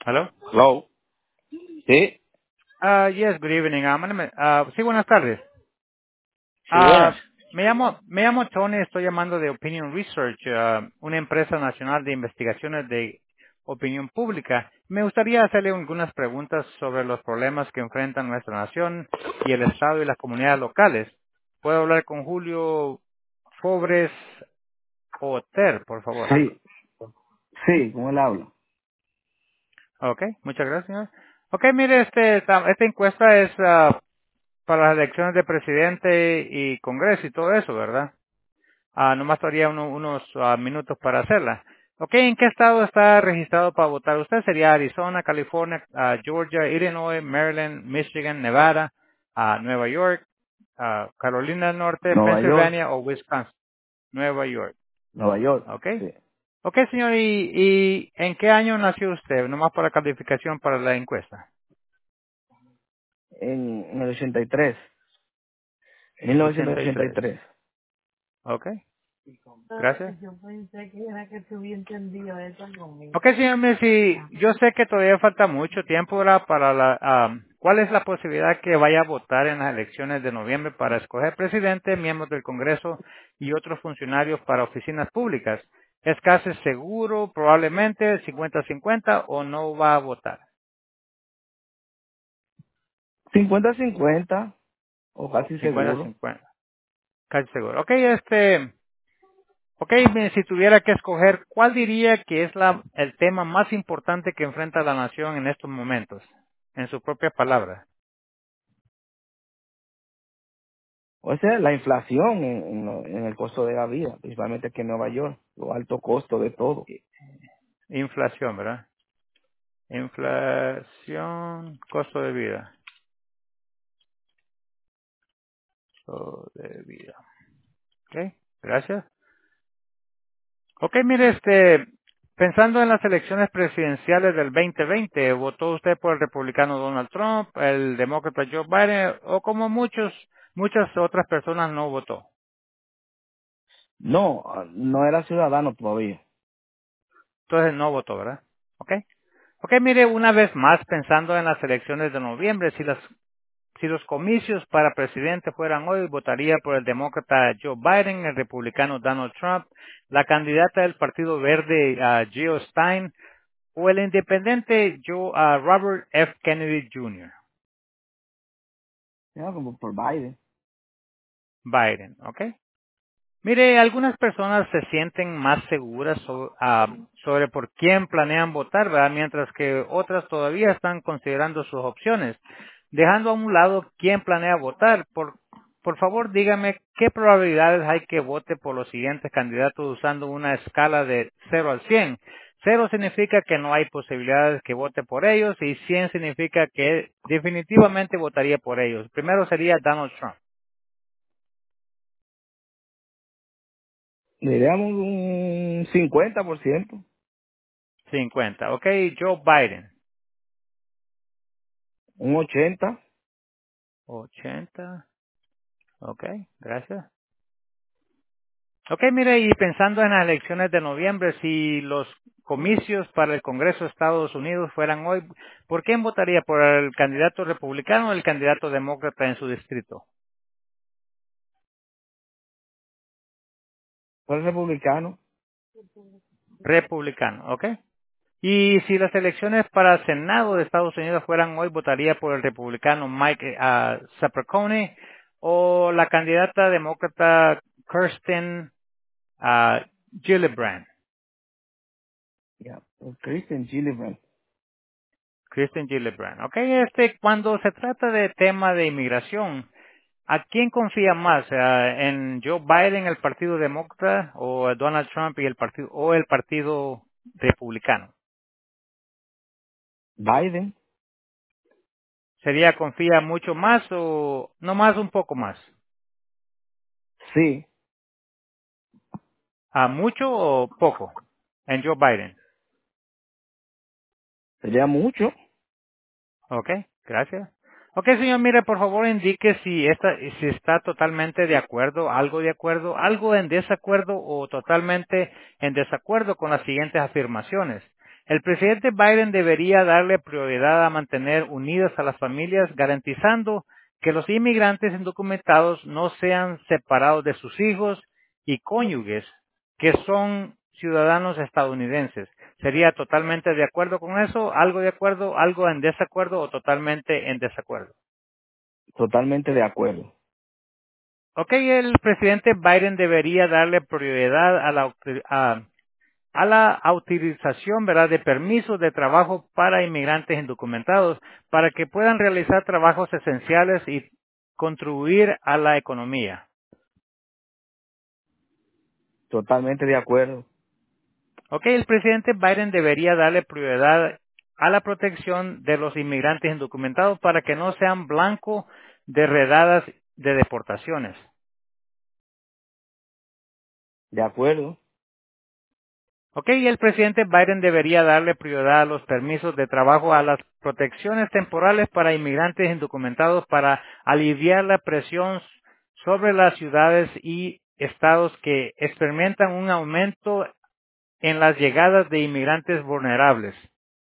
Hello. Hello. Sí, Yes, good evening. Sí, buenas tardes. sí, buenas. Me llamo Tony, estoy llamando de Opinion Research, una empresa nacional de investigaciones de opinión pública. Me gustaría hacerle algunas preguntas sobre los problemas que enfrenta nuestra nación y el Estado y las comunidades locales. ¿Puedo hablar con Julio Fobres Oter, por favor? Sí, sí, ¿cómo él habla? Ok, muchas gracias, señor. Ok, mire, esta encuesta es para las elecciones de presidente y congreso y todo eso, ¿verdad? Nomás todavía unos minutos para hacerla. Ok, ¿en qué estado está registrado para votar usted? ¿Sería Arizona, California, Georgia, Illinois, Maryland, Michigan, Nevada, Nueva York, Carolina del Norte, Nueva York, Pennsylvania o Wisconsin? Nueva York. Nueva York, Ok. sí. Ok, señor, ¿y en qué año nació usted? Nomás para calificación para la encuesta. En el 83, 83. 1983. Ok, gracias. Ok, señor Messi, yo sé que todavía falta mucho tiempo ¿verdad? ¿Cuál es la posibilidad que vaya a votar en las elecciones de noviembre para escoger presidente, miembros del Congreso y otros funcionarios para oficinas públicas? ¿Es casi seguro, probablemente 50-50 o no va a votar? 50-50, o casi seguro. 50-50, casi seguro. Ok, ok, si tuviera que escoger, ¿cuál diría que es el tema más importante que enfrenta la nación en estos momentos? En sus propias palabras. O sea, la inflación en el costo de la vida, principalmente aquí en Nueva York, los altos costos de todo. Inflación, ¿verdad? Inflación, costo de vida. Costo de vida. Ok, gracias. Ok, mire, pensando en las elecciones presidenciales del 2020, ¿votó usted por el republicano Donald Trump, el demócrata Joe Biden, o como muchas otras personas no votó? No, no era ciudadano todavía. Entonces no votó, ¿verdad? Ok. Ok, mire, una vez más, pensando en las elecciones de noviembre, si los comicios para presidente fueran hoy, votaría por el demócrata Joe Biden, el republicano Donald Trump, la candidata del Partido Verde Jill Stein o el independiente Robert F. Kennedy Jr. Ya, como por Biden. Biden, ¿ok? Mire, algunas personas se sienten más seguras sobre por quién planean votar, ¿verdad? Mientras que otras todavía están considerando sus opciones, dejando a un lado quién planea votar. Por favor, dígame qué probabilidades hay que vote por los siguientes candidatos usando una escala de 0 al 100. 0 significa que no hay posibilidades que vote por ellos y 100 significa que definitivamente votaría por ellos. Primero sería Donald Trump. Diríamos un 50%, 50. Ok, Joe Biden. un 80%. 80. Ok, gracias. Ok, mire, y pensando en las elecciones de noviembre, si los comicios para el Congreso de Estados Unidos fueran hoy, ¿por quién votaría? ¿Por el candidato republicano o el candidato demócrata en su distrito? Fue republicano. Republicano, ok. Y si las elecciones para el Senado de Estados Unidos fueran hoy, ¿votaría por el republicano Mike Cipollone o la candidata demócrata Kirsten Gillibrand? Ya, Christian Gillibrand. Kristen Gillibrand. Ok, cuando se trata de tema de inmigración, ¿a quién confía más? ¿En Joe Biden, el Partido Demócrata, o Donald Trump y el Partido Republicano? Biden, ¿Confía mucho más o no más un poco más? sí, ¿A mucho o poco? En Joe Biden. sería mucho. Ok, gracias. Ok, señor, mire, por favor indique si está totalmente de acuerdo, algo en desacuerdo o totalmente en desacuerdo con las siguientes afirmaciones. El presidente Biden debería darle prioridad a mantener unidas a las familias, garantizando que los inmigrantes indocumentados no sean separados de sus hijos y cónyuges que son ciudadanos estadounidenses. ¿Sería totalmente de acuerdo con eso? ¿Algo de acuerdo? ¿Algo en desacuerdo o totalmente en desacuerdo? Totalmente de acuerdo. Ok, el presidente Biden debería darle prioridad a la utilización, ¿verdad?, de permisos de trabajo para inmigrantes indocumentados para que puedan realizar trabajos esenciales y contribuir a la economía. Totalmente de acuerdo. Ok, el presidente Biden debería darle prioridad a la protección de los inmigrantes indocumentados para que no sean blanco de redadas de deportaciones. De acuerdo. Ok, y el presidente Biden debería darle prioridad a los permisos de trabajo, a las protecciones temporales para inmigrantes indocumentados para aliviar la presión sobre las ciudades y estados que experimentan un aumento en las llegadas de inmigrantes vulnerables.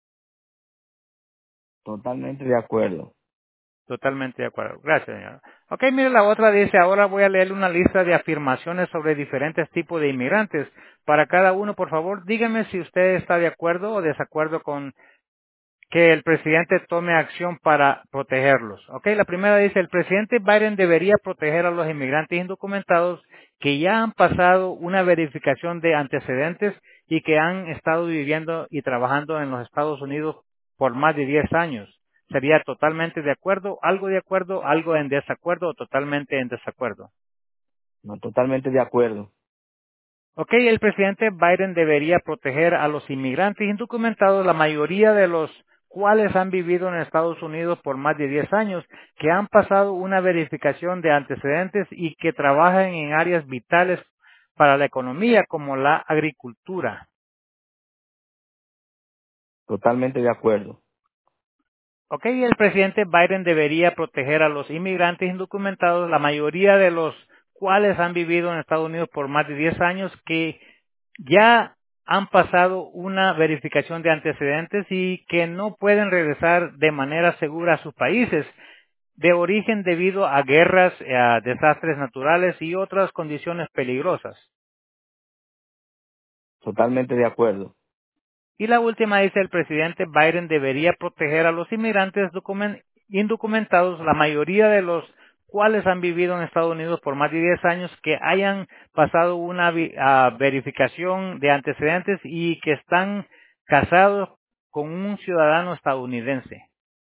Totalmente de acuerdo. Totalmente de acuerdo. Gracias, señora. Ok, mire, la otra dice, ahora voy a leer una lista de afirmaciones sobre diferentes tipos de inmigrantes. Para cada uno, por favor, dígame si usted está de acuerdo o desacuerdo con que el presidente tome acción para protegerlos. Ok, la primera dice, el presidente Biden debería proteger a los inmigrantes indocumentados que ya han pasado una verificación de antecedentes y que han estado viviendo y trabajando en los Estados Unidos por más de 10 años. ¿Sería totalmente de acuerdo, algo en desacuerdo o totalmente en desacuerdo? No, totalmente de acuerdo. Ok, el presidente Biden debería proteger a los inmigrantes indocumentados, la mayoría de los cuales han vivido en Estados Unidos por más de 10 años, que han pasado una verificación de antecedentes y que trabajan en áreas vitales para la economía como la agricultura. Totalmente de acuerdo. Ok, el presidente Biden debería proteger a los inmigrantes indocumentados, la mayoría de los cuales han vivido en Estados Unidos por más de 10 años, que ya han pasado una verificación de antecedentes y que no pueden regresar de manera segura a sus países de origen debido a guerras, a desastres naturales y otras condiciones peligrosas. Totalmente de acuerdo. Y la última dice, el presidente Biden debería proteger a los inmigrantes indocumentados, la mayoría de los cuales han vivido en Estados Unidos por más de 10 años, que hayan pasado una verificación de antecedentes y que están casados con un ciudadano estadounidense.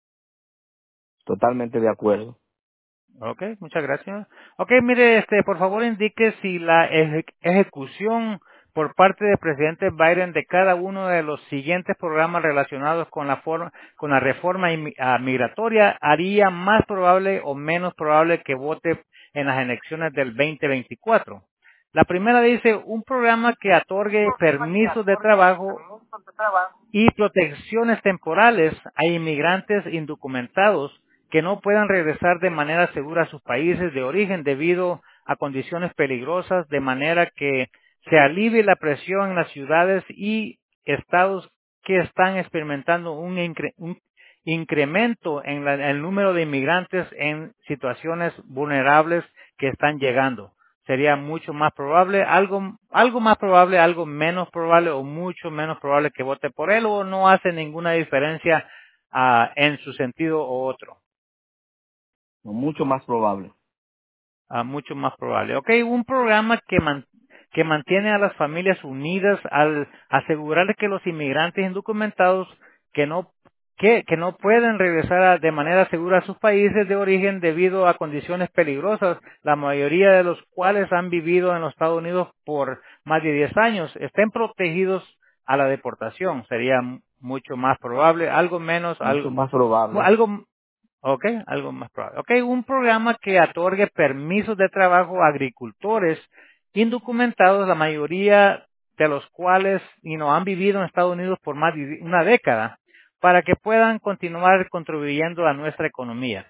Totalmente de acuerdo. Ok, muchas gracias. Ok, mire, por favor indique si la ejecución por parte del presidente Biden de cada uno de los siguientes programas relacionados con con la reforma migratoria haría más probable o menos probable que vote en las elecciones del 2024. La primera dice un programa que otorgue permisos de trabajo y protecciones temporales a inmigrantes indocumentados que no puedan regresar de manera segura a sus países de origen debido a condiciones peligrosas, de manera que se alivie la presión en las ciudades y estados que están experimentando un incremento en el número de inmigrantes en situaciones vulnerables que están llegando. Sería mucho más probable, algo más probable, algo menos probable o mucho menos probable que vote por él o no hace ninguna diferencia en su sentido u otro. No, mucho más probable. Mucho más probable. Ok, un programa que mantiene a las familias unidas al asegurar que los inmigrantes indocumentados que no que no pueden regresar de manera segura a sus países de origen debido a condiciones peligrosas, la mayoría de los cuales han vivido en los Estados Unidos por más de 10 años, estén protegidos a la deportación. Sería mucho más probable, algo menos, Mucho más probable. algo Ok, algo más probable. Ok, un programa que otorgue permisos de trabajo a agricultores indocumentados, la mayoría de los cuales no han vivido en Estados Unidos por más de una década, para que puedan continuar contribuyendo a nuestra economía.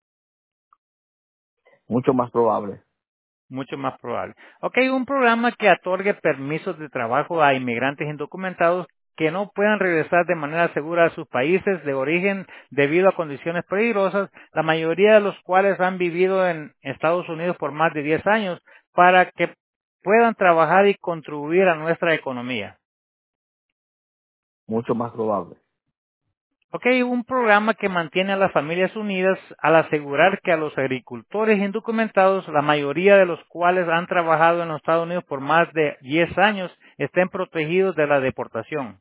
Mucho más probable. Mucho más probable. Ok, un programa que otorgue permisos de trabajo a inmigrantes indocumentados que no puedan regresar de manera segura a sus países de origen debido a condiciones peligrosas, la mayoría de los cuales han vivido en Estados Unidos por más de 10 años, para que puedan trabajar y contribuir a nuestra economía. Mucho más probable. Ok, un programa que mantiene a las familias unidas al asegurar que a los agricultores indocumentados, la mayoría de los cuales han trabajado en los Estados Unidos por más de 10 años, estén protegidos de la deportación.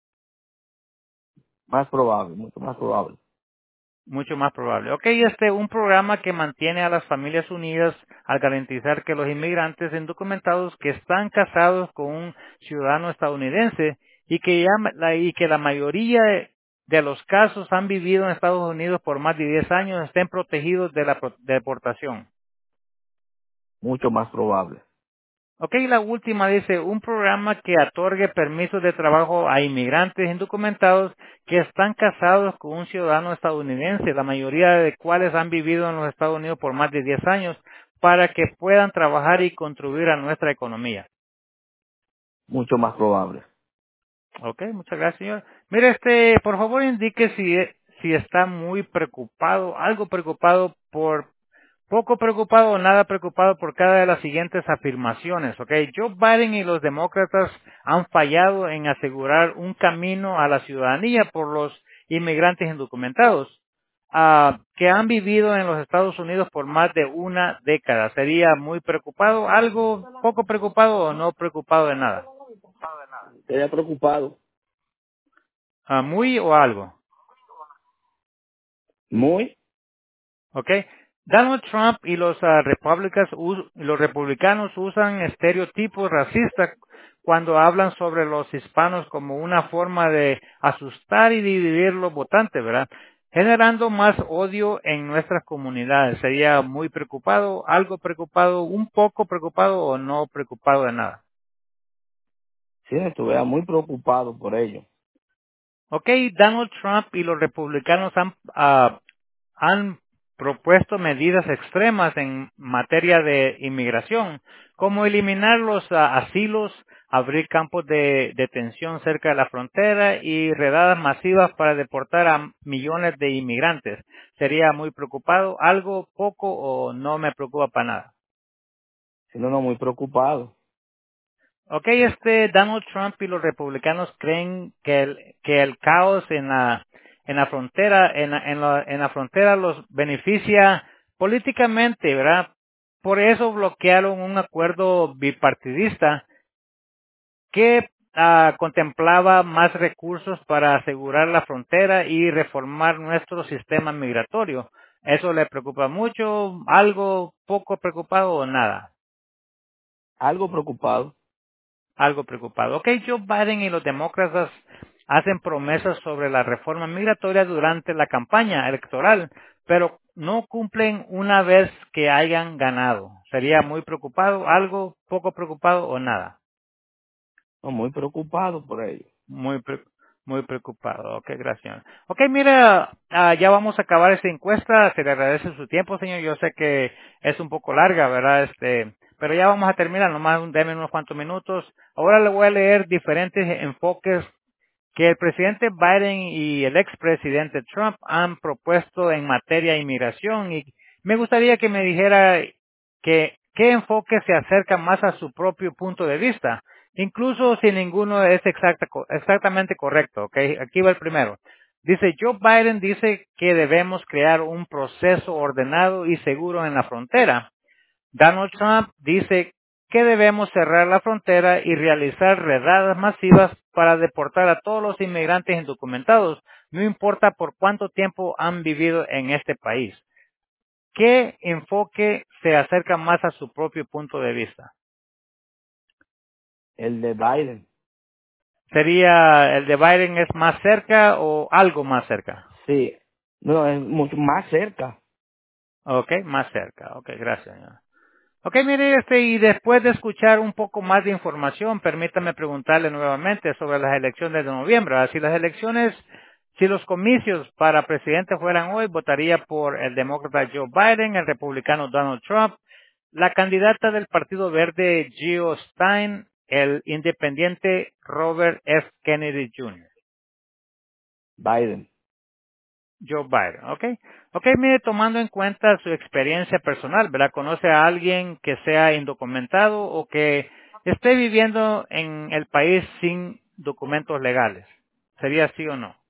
Más probable, mucho más probable. Mucho más probable. Ok, un programa que mantiene a las familias unidas al garantizar que los inmigrantes indocumentados que están casados con un ciudadano estadounidense y que la mayoría de los casos han vivido en Estados Unidos por más de 10 años estén protegidos de la deportación. Mucho más probable. Ok, la última dice, un programa que otorgue permisos de trabajo a inmigrantes indocumentados que están casados con un ciudadano estadounidense, la mayoría de cuales han vivido en los Estados Unidos por más de 10 años, para que puedan trabajar y contribuir a nuestra economía. Mucho más probable. Ok, muchas gracias, señor. Mire, por favor indique si está muy preocupado, algo preocupado poco preocupado o nada preocupado por cada de las siguientes afirmaciones, ¿ok? Joe Biden y los demócratas han fallado en asegurar un camino a la ciudadanía por los inmigrantes indocumentados, que han vivido en los Estados Unidos por más de una década. ¿Sería muy preocupado, algo poco preocupado o no preocupado de nada? Estaría preocupado. ¿Muy o algo? Muy. ¿Ok? Donald Trump y los republicanos usan estereotipos racistas cuando hablan sobre los hispanos como una forma de asustar y dividir los votantes, ¿verdad? Generando más odio en nuestras comunidades. ¿Sería muy preocupado, algo preocupado, un poco preocupado o no preocupado de nada? Sí, estuviera muy preocupado por ello. Ok, Donald Trump y los republicanos han propuesto medidas extremas en materia de inmigración, como eliminar los asilos, abrir campos de detención cerca de la frontera y redadas masivas para deportar a millones de inmigrantes. ¿Sería muy preocupado? ¿Algo poco o no me preocupa para nada? Si no, no muy preocupado. Ok, Donald Trump y los republicanos creen que el caos en la frontera, en la frontera los beneficia políticamente, ¿verdad? Por eso bloquearon un acuerdo bipartidista que contemplaba más recursos para asegurar la frontera y reformar nuestro sistema migratorio. ¿Eso le preocupa mucho? ¿Algo poco preocupado o nada? Algo preocupado. Algo preocupado. Ok, Joe Biden y los demócratas hacen promesas sobre la reforma migratoria durante la campaña electoral, pero no cumplen una vez que hayan ganado. ¿Sería muy preocupado, algo poco preocupado o nada? No, muy preocupado por ello. Muy, muy preocupado. Ok, gracias. Ok, mira, ya vamos a acabar esta encuesta. Se le agradece su tiempo, señor. Yo sé que es un poco larga, ¿verdad? Pero ya vamos a terminar. Nomás denme unos cuantos minutos. Ahora le voy a leer diferentes enfoques que el presidente Biden y el expresidente Trump han propuesto en materia de inmigración, y me gustaría que me dijera qué enfoque se acerca más a su propio punto de vista, incluso si ninguno es exactamente correcto. ¿Ok? Aquí va el primero. Dice, Joe Biden dice que debemos crear un proceso ordenado y seguro en la frontera. Donald Trump dice que debemos cerrar la frontera y realizar redadas masivas para deportar a todos los inmigrantes indocumentados, no importa por cuánto tiempo han vivido en este país. ¿Qué enfoque se acerca más a su propio punto de vista? El de Biden. ¿Sería el de Biden es más cerca o algo más cerca? Sí. No, es mucho más cerca. Ok, más cerca. Ok, gracias, señor. Ok, mire, y después de escuchar un poco más de información, permítame preguntarle nuevamente sobre las elecciones de noviembre. Si los comicios para presidente fueran hoy, votaría por el demócrata Joe Biden, el republicano Donald Trump, la candidata del Partido Verde, Jill Stein, el independiente Robert F. Kennedy Jr.? Biden. Joe Biden, ¿ok? Ok, mire, tomando en cuenta su experiencia personal, ¿verdad? ¿Conoce a alguien que sea indocumentado o que esté viviendo en el país sin documentos legales? ¿Sería sí o no?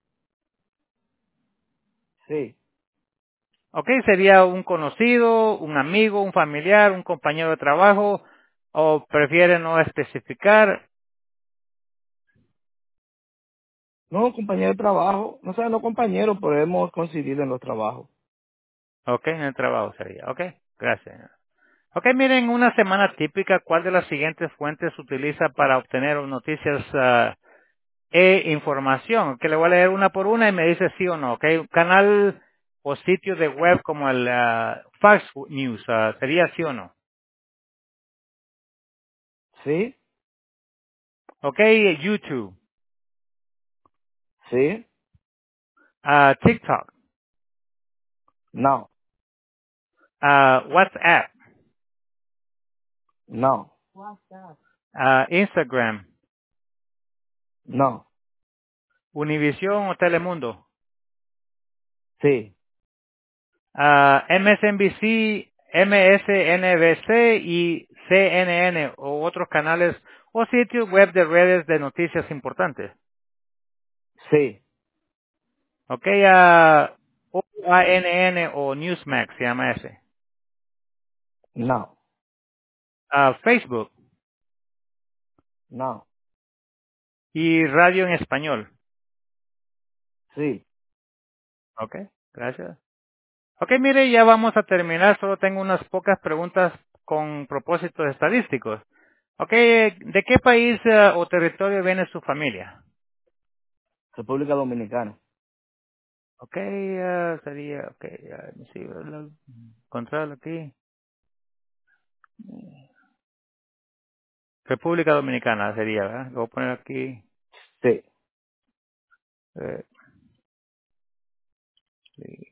Sí. Ok, ¿sería un conocido, un amigo, un familiar, un compañero de trabajo o prefiere no especificar? No, compañero de trabajo. No sé, no compañero, pero hemos coincidido en los trabajos. Ok, en el trabajo sería. Ok, gracias. Ok, miren, una semana típica, ¿cuál de las siguientes fuentes utiliza para obtener noticias e información? Que le voy a leer una por una y me dice sí o no, ¿ok? Un canal o sitio de web como el Fox News, ¿sería sí o no? Sí. Ok, YouTube, Sí. TikTok, No. WhatsApp, No. Instagram, No. Univision o Telemundo, Sí. MSNBC, MSNBC y CNN o otros canales o sitios web de redes de noticias importantes. Sí. Ok, OANN o Newsmax se llama ese. No. Facebook No. y radio en español. Sí. Ok, gracias. Ok, mire, ya vamos a terminar. Solo tengo unas pocas preguntas con propósitos estadísticos. Ok, ¿de qué país o territorio viene su familia? República Dominicana. Ok, sería, ok, sí, encontrarlo aquí. República Dominicana sería, ¿verdad? Lo voy a poner aquí. Sí. eh, sí,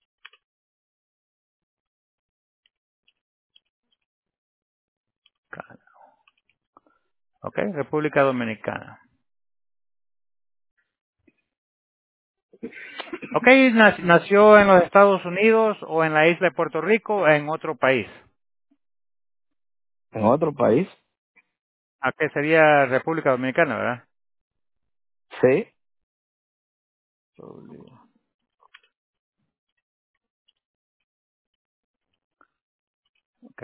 ok, República Dominicana. Ok, nació en los Estados Unidos o en la isla de Puerto Rico o en otro país. En otro país. ¿A qué sería República Dominicana, verdad? Sí. Ok.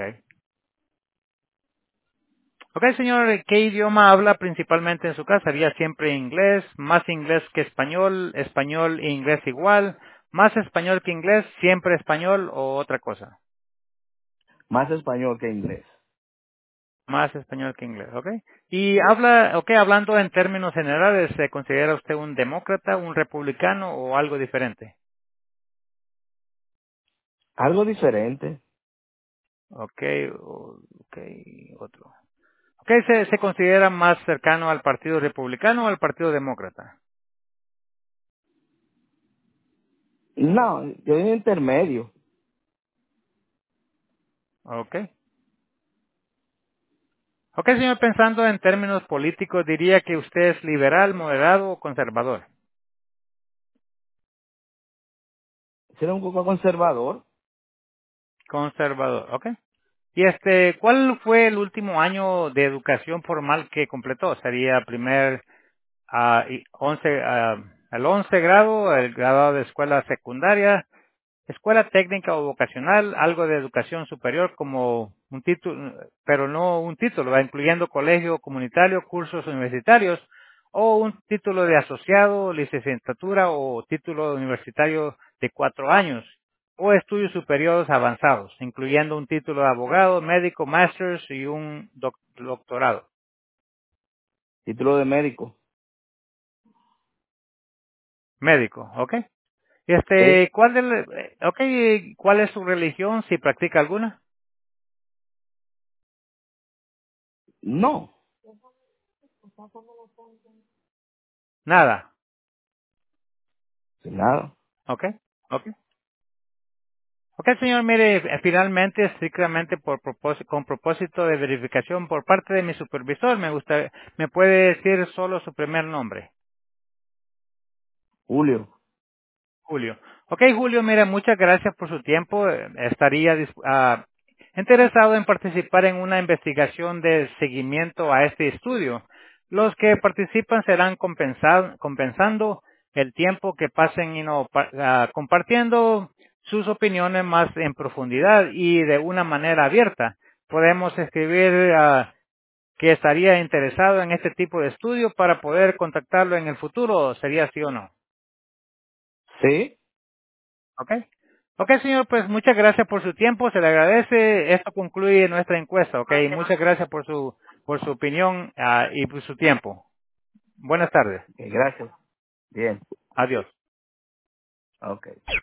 Ok, señor, ¿qué idioma habla principalmente en su casa? ¿Sería siempre inglés, más inglés que español, español e inglés igual, más español que inglés, siempre español o otra cosa? Más español que inglés. Más español que inglés, ¿ok? Y habla, ok, hablando en términos generales, ¿se considera usted un demócrata, un republicano o algo diferente? Algo diferente. Ok, ok, otro. Ok, ¿se considera más cercano al Partido Republicano o al Partido Demócrata? No, yo soy intermedio. Ok. Ok, señor, pensando en términos políticos, diría que usted es liberal, moderado o conservador. Será un poco conservador. Conservador, ok. Y ¿cuál fue el último año de educación formal que completó? ¿Sería el 11 grado, el grado de escuela secundaria, escuela técnica o vocacional, algo de educación superior como un título, pero no un título, ¿va? Incluyendo colegio comunitario, cursos universitarios, o un título de asociado, licenciatura o título universitario de 4 años, o estudios superiores avanzados, incluyendo un título de abogado, médico, master's y un doctorado. Título de médico. Médico, ¿ok? Sí. ¿Cuál es su religión, si practica alguna? No. Nada, Sin nada. ¿ok? ¿Ok? Ok, señor, mire, finalmente, estrictamente con propósito de verificación por parte de mi supervisor, me puede decir solo su primer nombre. Julio. Julio. Ok, Julio, mira, muchas gracias por su tiempo. Estaría interesado en participar en una investigación de seguimiento a este estudio. Los que participan serán compensando el tiempo que pasen compartiendo sus opiniones más en profundidad y de una manera abierta. Podemos escribir que estaría interesado en este tipo de estudio para poder contactarlo en el futuro. ¿Sería así o no? Sí. ¿Ok? Ok, señor, pues muchas gracias por su tiempo, se le agradece. Esto concluye nuestra encuesta, ¿ok? Muchas gracias por su opinión y por su tiempo. Buenas tardes. Ok, gracias. Bien. Adiós. Ok.